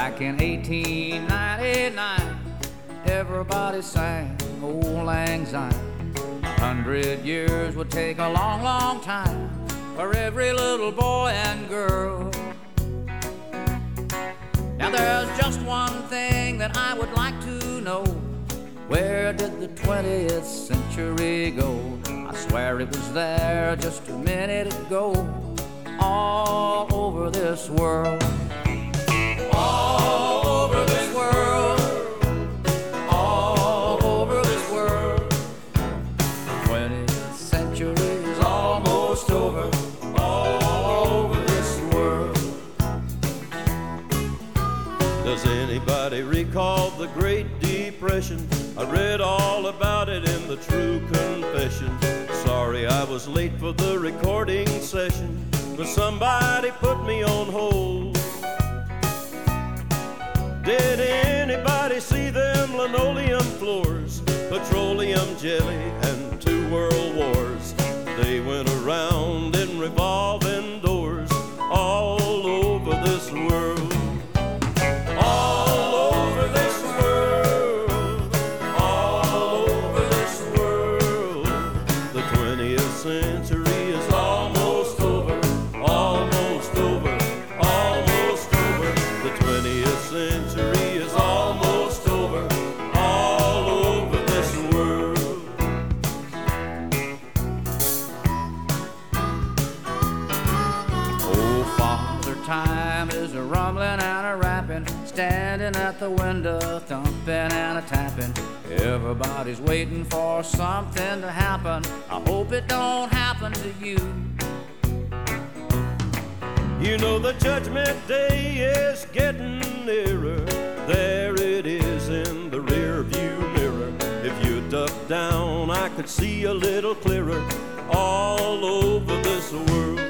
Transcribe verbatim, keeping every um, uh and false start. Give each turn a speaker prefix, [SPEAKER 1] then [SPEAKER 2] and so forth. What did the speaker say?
[SPEAKER 1] Back in eighteen ninety-nine, everybody sang Old Lang Syne. A hundred years would take a long, long time for every little boy and girl. Now there's just one thing that I would like to know. Where did the twentieth century go? I swear it was there just a minute ago. All over this world, all over this world, all over this world. The twentieth century is almost over, all over this world.
[SPEAKER 2] Does anybody recall the Great Depression? I read all about it in the True Confession. Sorry I was late for the recording session, but somebody put me on hold. Did anybody see them linoleum floors, petroleum jelly, and two world wars? They went around in revolving doors all over this world. All over this world, all over this world. The twentieth century is almost over, almost over, almost over. The twentieth century is almost over, all over this world.
[SPEAKER 1] Oh, Father Time is a rumbling and a rapping, standing at the window, thumping and a tapping. Everybody's waiting for something to happen. I hope it don't happen to you.
[SPEAKER 2] You know the judgment day is getting nearer. There it is in the rear view mirror. If you duck down, I could see a little clearer all over this world.